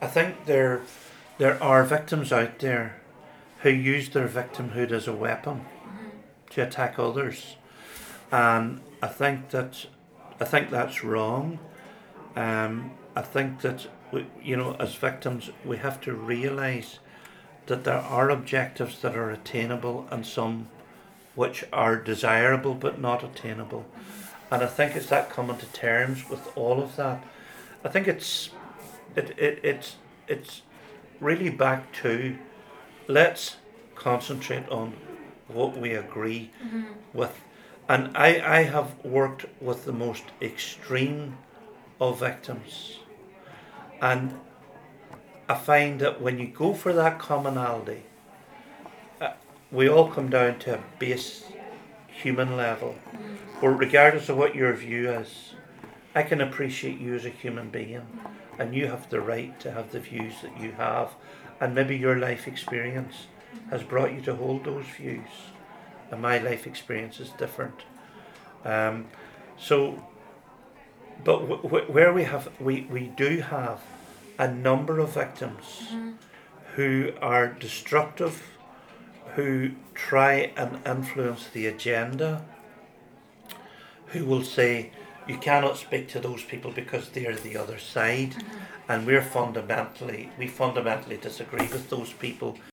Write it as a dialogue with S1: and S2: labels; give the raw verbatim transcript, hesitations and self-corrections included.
S1: I think there there are victims out there who use their victimhood as a weapon
S2: Mm-hmm.
S1: to attack others, and I think that I think that's wrong. Um, I think that we, you know, as victims, we have to realise that there are objectives that are attainable and some which are desirable but not attainable. And I think it's that coming to terms with all of that. I think it's it, it it's it's really back to let's concentrate on what we agree
S2: Mm-hmm.
S1: with. And I, I have worked with the most extreme of victims. And I find that when you go for that commonality, uh, we all come down to a base human level.
S2: Mm-hmm.
S1: Where regardless of what your view is, I can appreciate you as a human being, and you have the right to have the views that you have, and maybe your life experience has brought you to hold those views, and my life experience is different. Um, so, but w- w- where we have, we, we do have a number of victims
S2: Mm-hmm.
S1: who are destructive, who try and influence the agenda, who will say you cannot speak to those people because they're the other side,
S2: Mm-hmm.
S1: and we're fundamentally we fundamentally disagree with those people